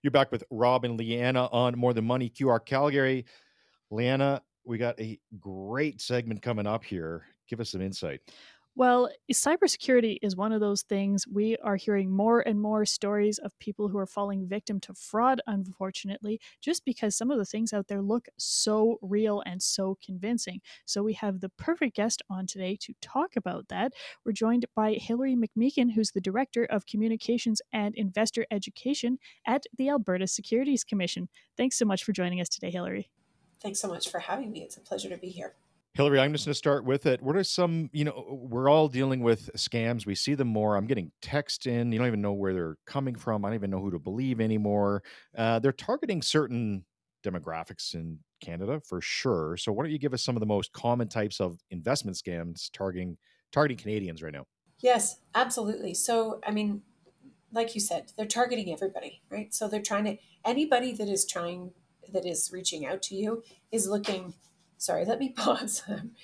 You're back with Rob and Leanna on More Than Money QR Calgary. Leanna, we got a great segment coming up here. Give us some insight. Well, cybersecurity is one of those things. We are hearing more and more stories of people who are falling victim to fraud, unfortunately, just because some of the things out there look so real and so convincing. So, we have the perfect guest on today to talk about that. We're joined by Hilary McMeekin, who's the Director of Communications and Investor Education at the Alberta Securities Commission. Thanks so much for joining us today, Hilary. Thanks so much for having me. It's a pleasure to be here. Hillary, I'm just going to start with it. What are some, we're all dealing with scams. We see them more. I'm getting text in. You don't even know where they're coming from. I don't even know who to believe anymore. They're targeting certain demographics in Canada for sure. So why don't you give us some of the most common types of investment scams targeting Canadians right now? Yes, absolutely. So, I mean, like you said, they're targeting everybody, right? So they're trying to, anybody that is reaching out to you is looking, sorry, let me pause.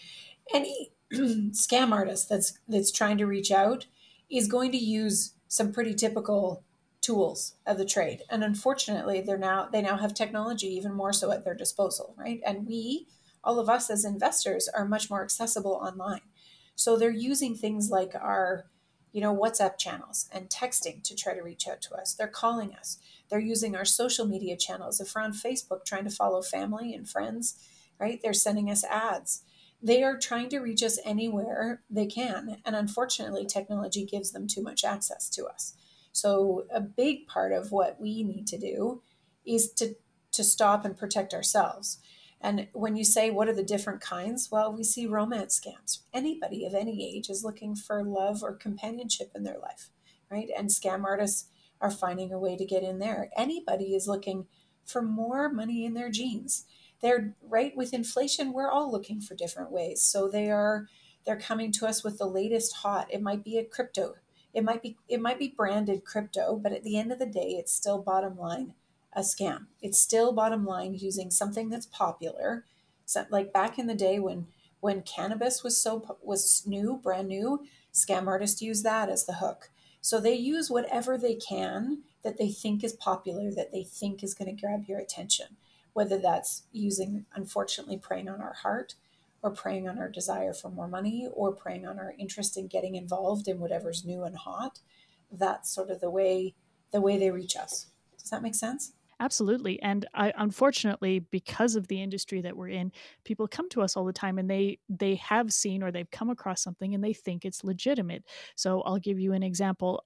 Any scam artist that's trying to reach out is going to use some pretty typical tools of the trade. And unfortunately, they now have technology even more so at their disposal, right? And all of us as investors are much more accessible online. So they're using things like our WhatsApp channels and texting to try to reach out to us. They're calling us. They're using our social media channels. If we're on Facebook trying to follow family and friends, right? They're sending us ads. They are trying to reach us anywhere they can. And unfortunately, technology gives them too much access to us. So a big part of what we need to do is to stop and protect ourselves. And when you say, what are the different kinds? Well, we see romance scams. Anybody of any age is looking for love or companionship in their life, right? And scam artists are finding a way to get in there. Anybody is looking for more money in their jeans. They're right with inflation. We're all looking for different ways. So they're coming to us with the latest hot. It might be a crypto. It might be branded crypto, but at the end of the day, it's still bottom line a scam. It's still bottom line using something that's popular. So, like back in the day when cannabis was new, brand new, scam artists use that as the hook. So they use whatever they can that they think is popular, that they think is going to grab your attention, whether that's using, unfortunately, preying on our heart or preying on our desire for more money or preying on our interest in getting involved in whatever's new and hot. That's sort of the way they reach us. Does that make sense? Absolutely. And unfortunately, because of the industry that we're in, people come to us all the time and they have seen or they've come across something and they think it's legitimate. So I'll give you an example.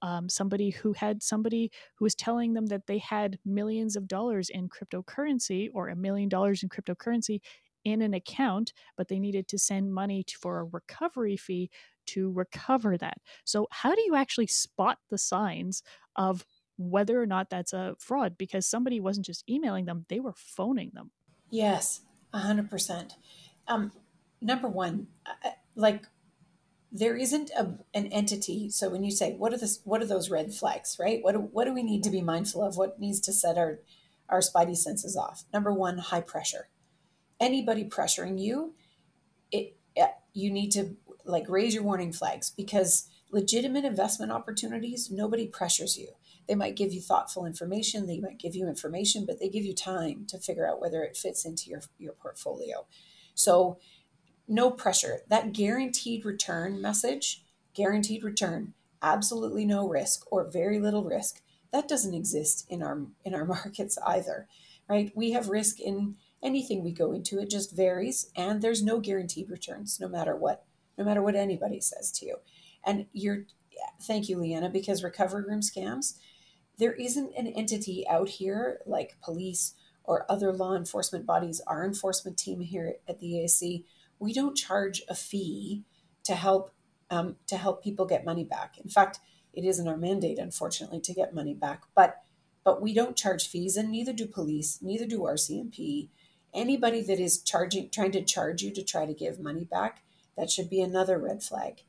Somebody who was telling them that they had millions of dollars in cryptocurrency or $1 million in cryptocurrency in an account, but they needed to send money for a recovery fee to recover that. So how do you actually spot the signs of whether or not that's a fraud? Because somebody wasn't just emailing them, they were phoning them. Yes, 100%. Um, Number one, like there isn't an entity. So when you say what are those red flags, right? What do we need to be mindful of? What needs to set our spidey senses off? Number one, high pressure. Anybody pressuring you, you need to like raise your warning flags because legitimate investment opportunities, nobody pressures you. They might give you thoughtful information, they might give you information, but they give you time to figure out whether it fits into your portfolio. So no pressure. That guaranteed return message, guaranteed return, absolutely no risk or very little risk. That doesn't exist in our markets either, right? We have risk in anything we go into. It just varies, and there's no guaranteed returns, no matter what anybody says to you. And thank you, Leanna, because recovery room scams, there isn't an entity out here like police or other law enforcement bodies, our enforcement team here at the ASC, we don't charge a fee to help people get money back. In fact, it isn't our mandate, unfortunately, to get money back. But we don't charge fees, and neither do police, neither do RCMP. Anybody that is trying to charge you to try to give money back, that should be another red flag.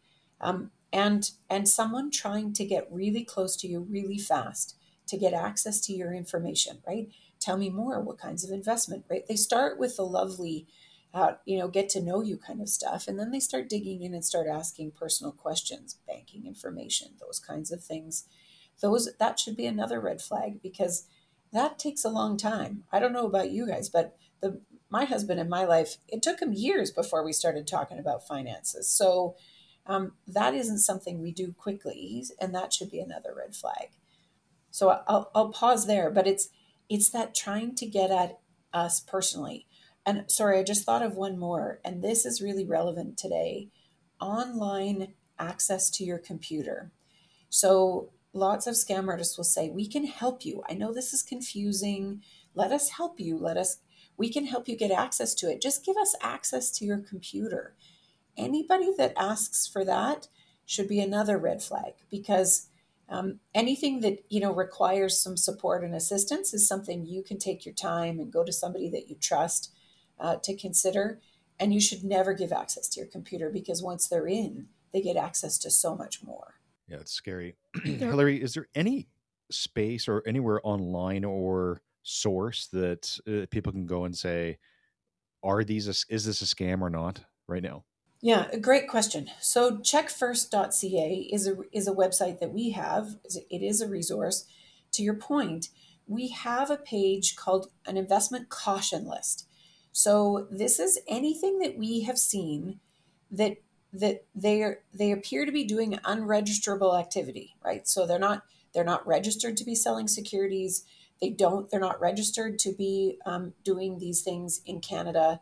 And someone trying to get really close to you really fast to get access to your information, right? Tell me more. What kinds of investment, right? They start with the lovely, get to know you kind of stuff, and then they start digging in and start asking personal questions, banking information, those kinds of things. That should be another red flag because that takes a long time. I don't know about you guys, but my husband in my life, it took him years before we started talking about finances. So that isn't something we do quickly, and that should be another red flag. So I'll pause there, but it's that trying to get at us personally. And sorry, I just thought of one more, and this is really relevant today. Online access to your computer. So lots of scam artists will say, "We can help you. I know this is confusing. Let us help you. We can help you get access to it. Just give us access to your computer." Anybody that asks for that should be another red flag, because anything that requires some support and assistance is something you can take your time and go to somebody that you trust to consider. And you should never give access to your computer, because once they're in, they get access to so much more. Yeah, it's scary. There Hillary, is there any space or anywhere online or source that people can go and say, is this a scam or not right now? Yeah, a great question. So checkfirst.ca is a website that we have. It is a resource. To your point, we have a page called an investment caution list. So this is anything that we have seen that they appear to be doing unregisterable activity, right? So they're not registered to be selling securities. They're not registered to be doing these things in Canada.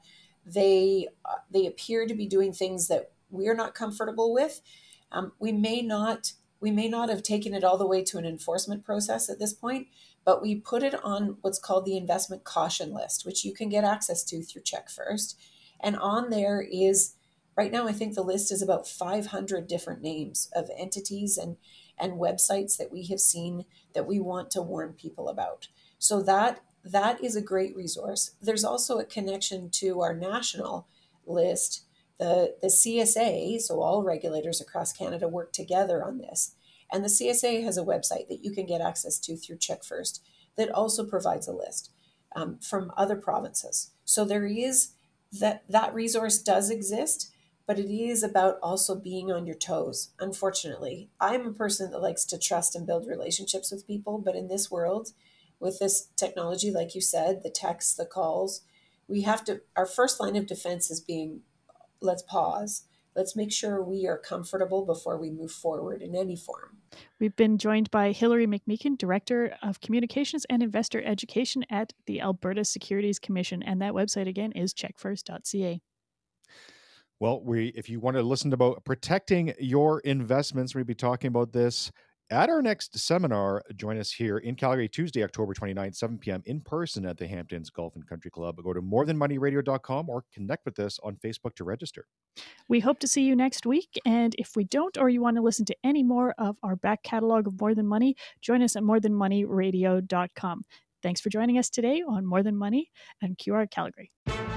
They appear to be doing things that we're not comfortable with. We may not have taken it all the way to an enforcement process at this point, but we put it on what's called the investment caution list, which you can get access to through Check First. And on there is, right now, I think the list is about 500 different names of entities and websites that we have seen that we want to warn people about. So that is a great resource. There's also a connection to our national list, the CSA. So all regulators across Canada work together on this. And the CSA has a website that you can get access to through Check First that also provides a list from other provinces. So there is that resource does exist, but it is about also being on your toes. Unfortunately, I'm a person that likes to trust and build relationships with people, but in this world, with this technology, like you said, the texts, the calls, our first line of defense is being, let's pause. Let's make sure we are comfortable before we move forward in any form. We've been joined by Hillary McMeekin, Director of Communications and Investor Education at the Alberta Securities Commission. And that website again is checkfirst.ca. Well, if you want to listen about protecting your investments, we'll be talking about this at our next seminar. Join us here in Calgary, Tuesday, October 29th, 7 p.m. in person at the Hamptons Golf and Country Club. Go to morethanmoneyradio.com or connect with us on Facebook to register. We hope to see you next week. And if we don't, or you want to listen to any more of our back catalog of More Than Money, join us at morethanmoneyradio.com. Thanks for joining us today on More Than Money and QR Calgary.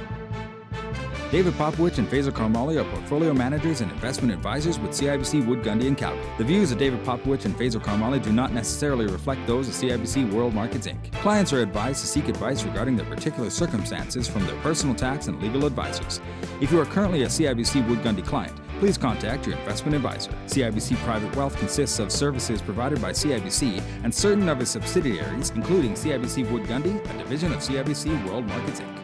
David Popowich and Faisal Karmali are portfolio managers and investment advisors with CIBC Wood Gundy in Calgary. The views of David Popowich and Faisal Karmali do not necessarily reflect those of CIBC World Markets Inc. Clients are advised to seek advice regarding their particular circumstances from their personal tax and legal advisors. If you are currently a CIBC Wood Gundy client, please contact your investment advisor. CIBC Private Wealth consists of services provided by CIBC and certain of its subsidiaries, including CIBC Wood Gundy, a division of CIBC World Markets Inc.